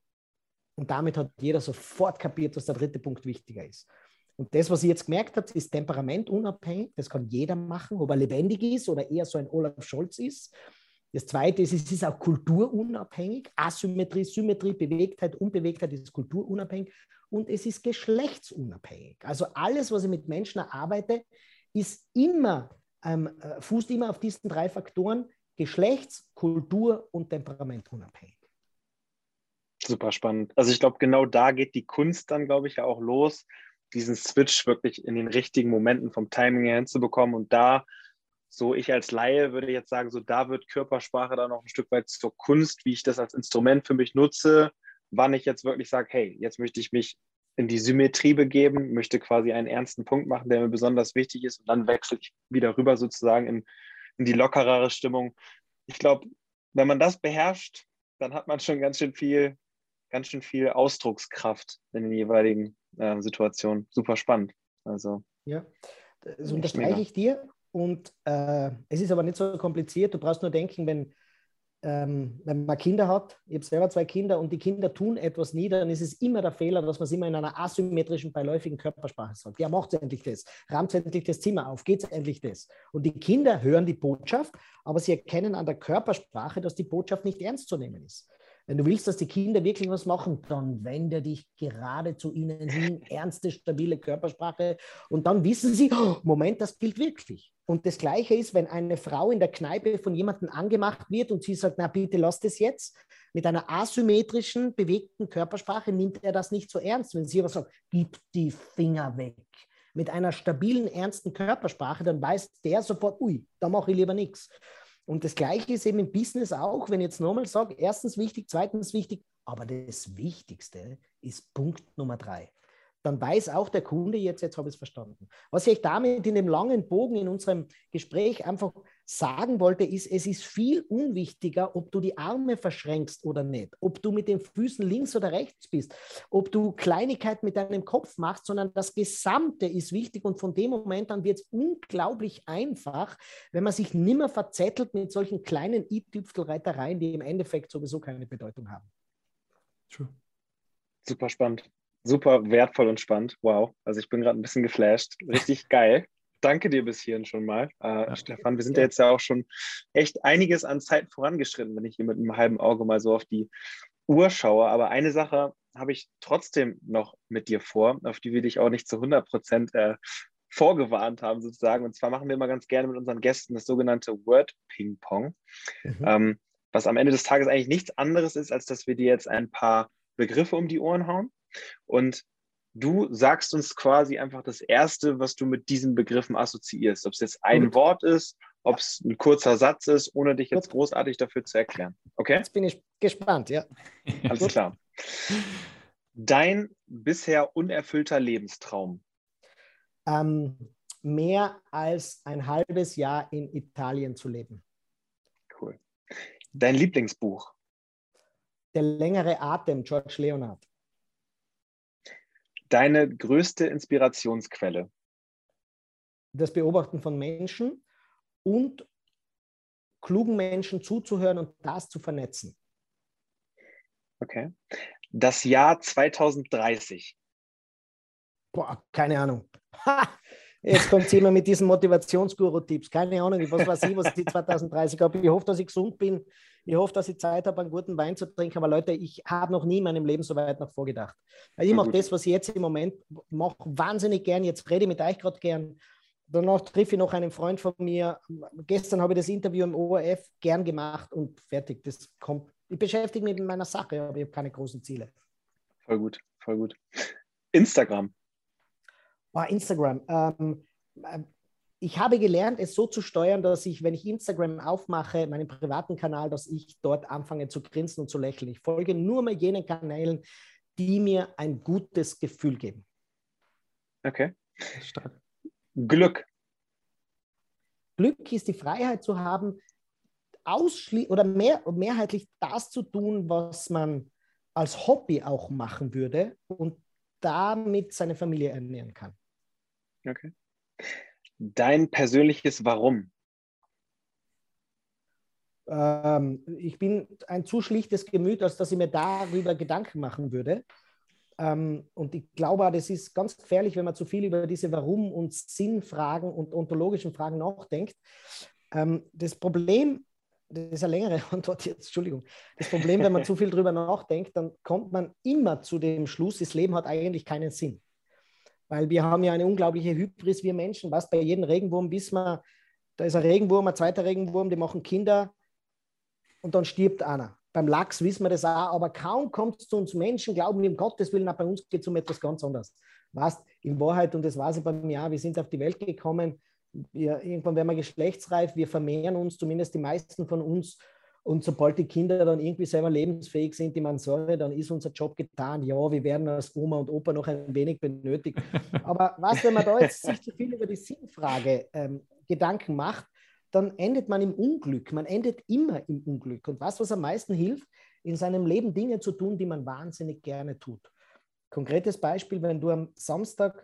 Und damit hat jeder sofort kapiert, dass der dritte Punkt wichtiger ist. Und das, was ich jetzt gemerkt habe, ist temperamentunabhängig. Das kann jeder machen, ob er lebendig ist oder eher so ein Olaf Scholz ist. Das Zweite ist, es ist auch kulturunabhängig. Asymmetrie, Symmetrie, Bewegtheit, Unbewegtheit ist kulturunabhängig. Und es ist geschlechtsunabhängig. Also alles, was ich mit Menschen erarbeite, ist immer, fußt immer auf diesen 3 Faktoren: Geschlechts-, Kultur- und Temperamentunabhängig. Super spannend. Also ich glaube, genau da geht die Kunst dann, glaube ich, ja auch los, diesen Switch wirklich in den richtigen Momenten vom Timing her hinzubekommen. Und da, so ich als Laie würde jetzt sagen, so da wird Körpersprache dann noch ein Stück weit zur Kunst, wie ich das als Instrument für mich nutze, wann ich jetzt wirklich sage, hey, jetzt möchte ich mich in die Symmetrie begeben, möchte quasi einen ernsten Punkt machen, der mir besonders wichtig ist, und dann wechsle ich wieder rüber sozusagen in die lockerere Stimmung. ich glaube, wenn man das beherrscht, dann hat man schon ganz schön viel Ausdruckskraft in den jeweiligen Situationen. Super spannend. Also, Ja, das echt unterstreiche mega. ich dir. Und es ist aber nicht so kompliziert. Du brauchst nur denken, wenn man Kinder hat, ich habe selber 2 Kinder und die Kinder tun etwas nie, dann ist es immer der Fehler, dass man es immer in einer asymmetrischen, beiläufigen Körpersprache sagt. Ja, macht endlich das, rammt endlich das Zimmer auf, geht endlich das. Und die Kinder hören die Botschaft, aber sie erkennen an der Körpersprache, dass die Botschaft nicht ernst zu nehmen ist. Wenn du willst, dass die Kinder wirklich was machen, dann wende dich gerade zu ihnen hin, ernste, stabile Körpersprache und dann wissen sie, oh, Moment, das gilt wirklich. Und das Gleiche ist, wenn eine Frau in der Kneipe von jemandem angemacht wird und sie sagt, na bitte lass das jetzt, mit einer asymmetrischen, bewegten Körpersprache nimmt er das nicht so ernst. Wenn sie aber sagt, gib die Finger weg, mit einer stabilen, ernsten Körpersprache, dann weiß der sofort, ui, da mache ich lieber nichts. Und das Gleiche ist eben im Business auch, wenn ich jetzt nochmal sage, erstens wichtig, zweitens wichtig, aber das Wichtigste ist Punkt Nummer 3. Dann weiß auch der Kunde, jetzt habe ich es verstanden. Was ich damit in dem langen Bogen in unserem Gespräch einfach sagen wollte, ist, es ist viel unwichtiger, ob du die Arme verschränkst oder nicht, ob du mit den Füßen links oder rechts bist, ob du Kleinigkeiten mit deinem Kopf machst, sondern das Gesamte ist wichtig und von dem Moment an wird es unglaublich einfach, wenn man sich nimmer verzettelt mit solchen kleinen i-Tüpfelreitereien, die im Endeffekt sowieso keine Bedeutung haben. True. Super spannend. Super wertvoll und spannend. Wow. Also ich bin gerade ein bisschen geflasht. Richtig geil. Danke dir bis hierhin schon mal. Stefan, wir sind ja jetzt ja auch schon echt einiges an Zeit vorangeschritten, wenn ich hier mit einem halben Auge mal so auf die Uhr schaue. Aber eine Sache habe ich trotzdem noch mit dir vor, auf die wir dich auch nicht zu 100% vorgewarnt haben sozusagen. Und zwar machen wir immer ganz gerne mit unseren Gästen das sogenannte Word-Ping-Pong, was am Ende des Tages eigentlich nichts anderes ist, als dass wir dir jetzt ein paar Begriffe um die Ohren hauen. Und du sagst uns quasi einfach das Erste, was du mit diesen Begriffen assoziierst. Ob es jetzt ein Wort ist, ob es ein kurzer Satz ist, ohne dich jetzt großartig dafür zu erklären. Okay? Jetzt bin ich gespannt, ja. Alles klar. Dein bisher unerfüllter Lebenstraum? Mehr als ein halbes Jahr in Italien zu leben. Cool. Dein Lieblingsbuch? Der längere Atem, George Leonard. Deine größte Inspirationsquelle? Das Beobachten von Menschen und klugen Menschen zuzuhören und das zu vernetzen. Okay. Das Jahr 2030? Boah, keine Ahnung. Ha! Jetzt kommt jemand mit diesen Motivationsguru-Tipps. Keine Ahnung, was weiß ich, was ich 2030 habe. Ich hoffe, dass ich gesund bin. Ich hoffe, dass ich Zeit habe, einen guten Wein zu trinken. Aber Leute, ich habe noch nie in meinem Leben so weit nach vorgedacht. Ich mache das, was ich jetzt im Moment mache, wahnsinnig gern. Jetzt rede ich mit euch gerade gern. Danach treffe ich noch einen Freund von mir. Gestern habe ich das Interview im ORF gern gemacht und fertig. Das kommt. Ich beschäftige mich mit meiner Sache, aber ich habe keine großen Ziele. Voll gut, voll gut. Instagram? Instagram. Ich habe gelernt, es so zu steuern, dass ich, wenn ich Instagram aufmache, meinen privaten Kanal, dass ich dort anfange zu grinsen und zu lächeln. Ich folge nur mal jenen Kanälen, die mir ein gutes Gefühl geben. Okay. Stark. Glück. Glück ist die Freiheit zu haben, mehrheitlich das zu tun, was man als Hobby auch machen würde und damit seine Familie ernähren kann. Okay. Dein persönliches Warum? Ich bin ein zu schlichtes Gemüt, als dass ich mir darüber Gedanken machen würde. Und ich glaube, das ist ganz gefährlich, wenn man zu viel über diese Warum- und Sinnfragen und ontologischen Fragen nachdenkt. Das Problem, das ist eine längere Antwort jetzt, Entschuldigung. Das Problem, wenn man zu viel darüber nachdenkt, dann kommt man immer zu dem Schluss, das Leben hat eigentlich keinen Sinn. Weil wir haben ja eine unglaubliche Hybris, wir Menschen. Was bei jedem Regenwurm wissen wir, da ist ein Regenwurm, ein zweiter Regenwurm, die machen Kinder und dann stirbt einer. Beim Lachs wissen wir das auch, aber kaum kommt es zu uns Menschen, glauben wir, um Gottes Willen, auch bei uns geht es um etwas ganz anderes. Was in Wahrheit, und das weiß ich bei mir auch, wir sind auf die Welt gekommen, irgendwann werden wir geschlechtsreif, wir vermehren uns, zumindest die meisten von uns. Und sobald die Kinder dann irgendwie selber lebensfähig sind, die man sorry, dann ist unser Job getan. Ja, wir werden als Oma und Opa noch ein wenig benötigt. Aber was, wenn man da jetzt sich zu viel über die Sinnfrage Gedanken macht, dann endet man im Unglück. Man endet immer im Unglück. Und was am meisten hilft, in seinem Leben Dinge zu tun, die man wahnsinnig gerne tut. Konkretes Beispiel, wenn du am Samstag,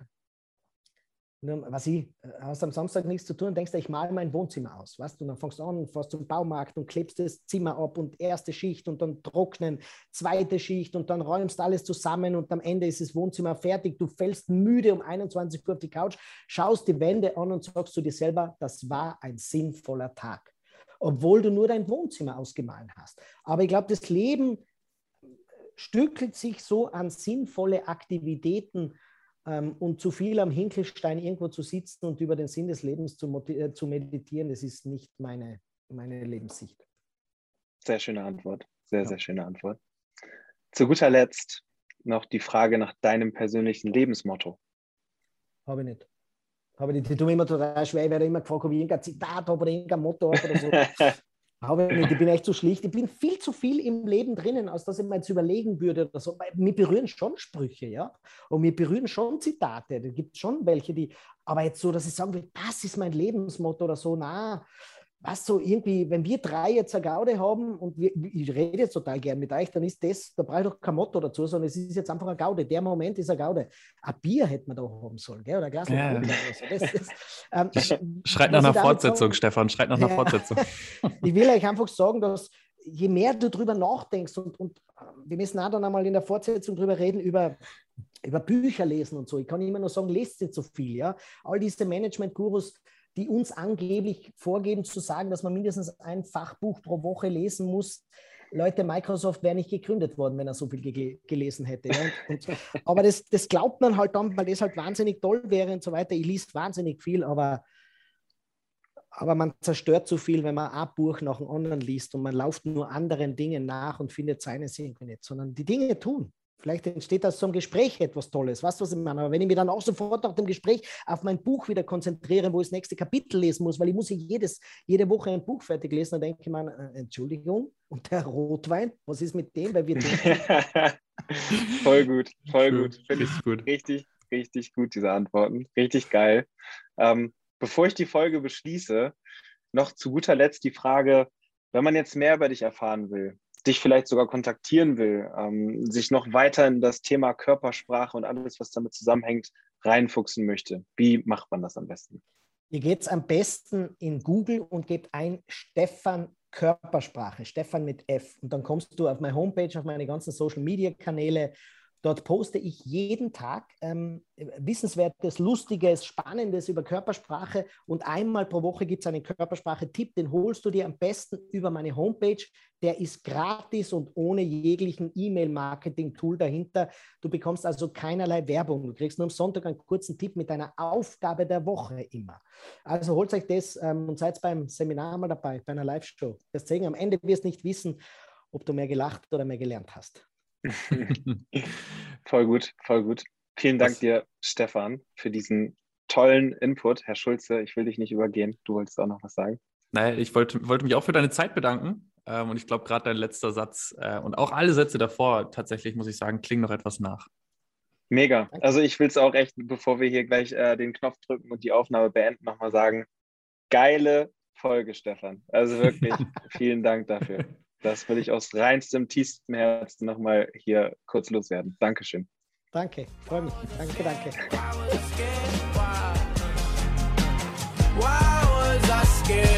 hast am Samstag nichts zu tun, denkst du, ich male mein Wohnzimmer aus. Weißt du? Dann fängst du an, fährst zum Baumarkt und klebst das Zimmer ab und erste Schicht und dann trocknen, zweite Schicht und dann räumst alles zusammen und am Ende ist das Wohnzimmer fertig. Du fällst müde um 21 Uhr auf die Couch, schaust die Wände an und sagst zu dir selber, das war ein sinnvoller Tag. Obwohl du nur dein Wohnzimmer ausgemalt hast. Aber ich glaube, das Leben stückelt sich so an sinnvolle Aktivitäten und zu viel am Hinkelstein irgendwo zu sitzen und über den Sinn des Lebens zu meditieren, das ist nicht meine Lebenssicht. Sehr schöne Antwort. Sehr schöne Antwort. Zu guter Letzt noch die Frage nach deinem persönlichen Lebensmotto. Habe ich nicht. Die tun mir immer total schwer. Ich werde immer gefragt, ob ich irgendein Zitat habe oder irgendein Motto habe oder so. Aber ich bin echt so schlicht. Ich bin viel zu viel im Leben drinnen, als dass ich mir jetzt überlegen würde oder so. Mir berühren schon Sprüche, ja. Und mir berühren schon Zitate. Da gibt es schon welche, aber jetzt so, dass ich sagen will, das ist mein Lebensmotto oder so, was so irgendwie, wenn wir drei jetzt eine Gaude haben und ich rede jetzt total gern mit euch, dann ist das, da brauche ich doch kein Motto dazu, sondern es ist jetzt einfach eine Gaude. Der Moment ist eine Gaude. Ein Bier hätte man da haben sollen, gell? Oder ein Glas oder so. Schreit nach einer Fortsetzung, Stefan, schreit nach einer Fortsetzung. Ich will euch einfach sagen, dass je mehr du drüber nachdenkst und wir müssen auch dann einmal in der Fortsetzung drüber reden, über Bücher lesen und so. Ich kann immer nur sagen, lest nicht so viel, ja. All diese Management-Gurus, die uns angeblich vorgeben zu sagen, dass man mindestens ein Fachbuch pro Woche lesen muss. Leute, Microsoft wäre nicht gegründet worden, wenn er so viel gelesen hätte. Ja? Aber das glaubt man halt dann, weil das halt wahnsinnig toll wäre und so weiter. Ich lese wahnsinnig viel, aber man zerstört zu viel, wenn man ein Buch nach dem anderen liest und man läuft nur anderen Dingen nach und findet seines irgendwie nicht, sondern die Dinge tun. Vielleicht entsteht aus so einem Gespräch etwas Tolles, weißt du, was ich meine? Aber wenn ich mich dann auch sofort nach dem Gespräch auf mein Buch wieder konzentriere, wo ich das nächste Kapitel lesen muss, weil ich muss jede Woche ein Buch fertig lesen, dann denke ich mir, Entschuldigung, und der Rotwein, was ist mit dem? Weil wir Voll gut. Finde ich gut. Richtig gut, diese Antworten. Richtig geil. Bevor ich die Folge beschließe, noch zu guter Letzt die Frage, wenn man jetzt mehr über dich erfahren will, dich vielleicht sogar kontaktieren will, sich noch weiter in das Thema Körpersprache und alles, was damit zusammenhängt, reinfuchsen möchte. Wie macht man das am besten? Ihr geht es am besten in Google und gebt ein Stefan Körpersprache, Stefan mit F. Und dann kommst du auf meine Homepage, auf meine ganzen Social-Media-Kanäle. Dort poste ich jeden Tag Wissenswertes, Lustiges, Spannendes über Körpersprache und einmal pro Woche gibt es einen Körpersprache-Tipp, den holst du dir am besten über meine Homepage. Der ist gratis und ohne jeglichen E-Mail-Marketing-Tool dahinter. Du bekommst also keinerlei Werbung. Du kriegst nur am Sonntag einen kurzen Tipp mit einer Aufgabe der Woche immer. Also holt euch das und seid beim Seminar mal dabei, bei einer Live-Show. Deswegen am Ende wirst du nicht wissen, ob du mehr gelacht oder mehr gelernt hast. Voll gut. Vielen Dank dir, Stefan, für diesen tollen Input. Herr Schulze, ich will dich nicht übergehen. Du wolltest auch noch was sagen. Naja, ich wollte mich auch für deine Zeit bedanken. Und ich glaube, gerade dein letzter Satz und auch alle Sätze davor, tatsächlich, muss ich sagen, klingen noch etwas nach. Mega. Also ich will es auch echt, bevor wir hier gleich den Knopf drücken und die Aufnahme beenden, nochmal sagen, geile Folge, Stefan. Also wirklich, vielen Dank dafür. Das will ich aus reinstem, tiefstem Herzen nochmal hier kurz loswerden. Dankeschön. Danke, freue mich. Danke. Why was I scared?